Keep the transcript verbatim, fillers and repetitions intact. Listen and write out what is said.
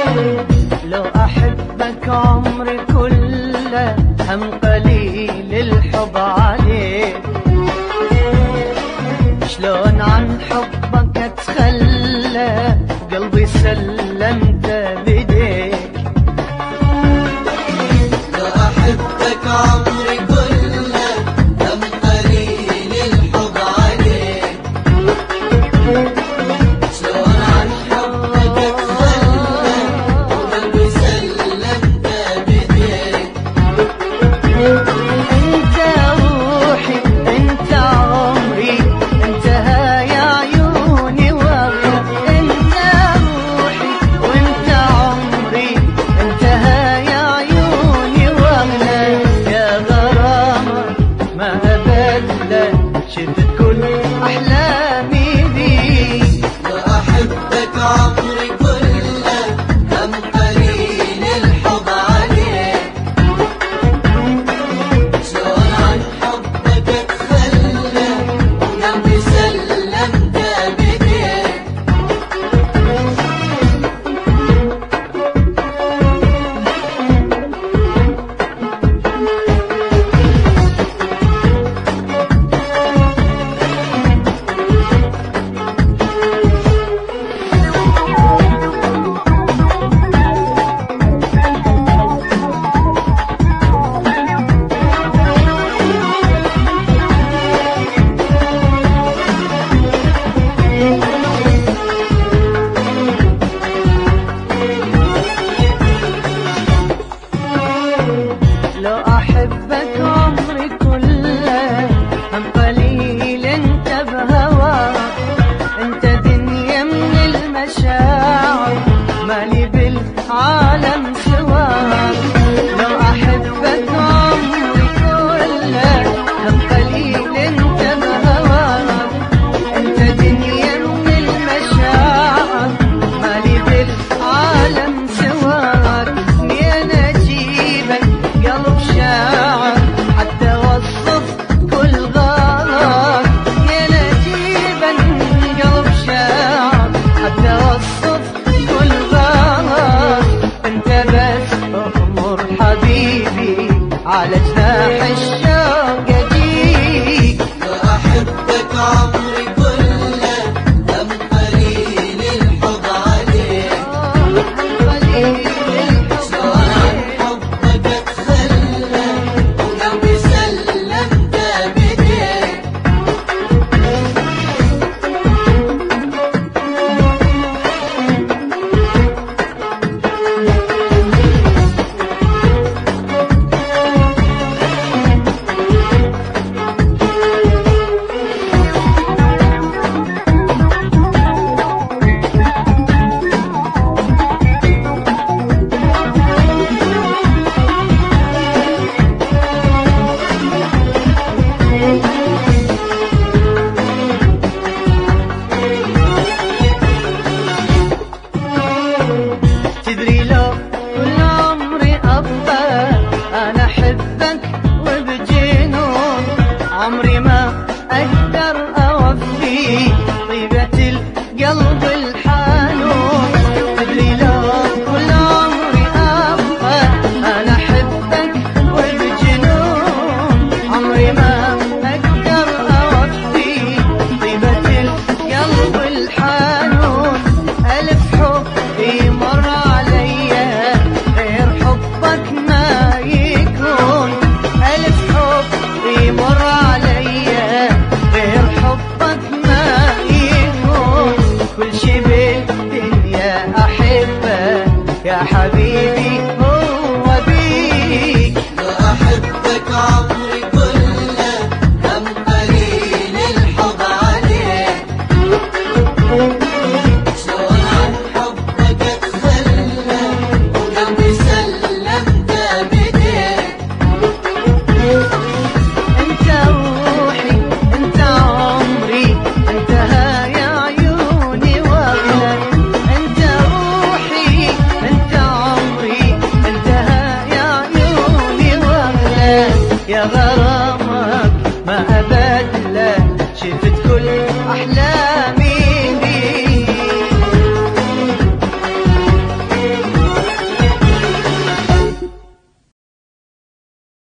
لو أحبك عمري كله هم قليل الحب عليك، شلون عن حبك أتخلى قلبي سلمت بديك. لو أحبك عمري كله هم قليل الحب عليك، شلون عن حبك أتخلى وقلبي سلمت بديك. انت روحي انت عمري انت هاي عيوني واغلى، انت روحي وانت عمري انت هاي عيوني واغلى. يا غرامة ما أبدلك شفت كل أحلامي بيك. لو أحبك عمري كله هم قليل الحب عليك، شلون عن حبك أتخلى وقلبي سلمت بديك. لو أحبك عمري كله هم قليل انت بهواك، انت دنيا من المشاعر مالي بالعالم سواك. لو أحبك عمري كله هم قليل انت بهواك، انت دنيا من المشاعر مالي بالعالم سواك. مين أجيبك قلب شاعر حتى وصف كل غاك، يا نجيبا قلب شاعر حتى وصف كل غاك. انت بس أمر حبيبي على جناح الشوق أجيك. لو أحبك عمري كله هم قليل الحب عليك، شلون عن حبك أتخلى وقلبي سلمت بديك. تدري لو كل عمري أبقى أنا أحبك وبجنون، عمري ما أقدر أوفي طيبة القلب الحنون. تدري لو كل عمري أبقى أنا أحبك وبجنون، عمري ما أقدر أوفي طيبة القلب الحنون. ألف حب مر عليا غير حبك ما يكون، ألف حب يمر عليا غير حبك ما يكون. كل شي بالدنيا أحبه يا حبيبي هو بيك. لو أحبك عمري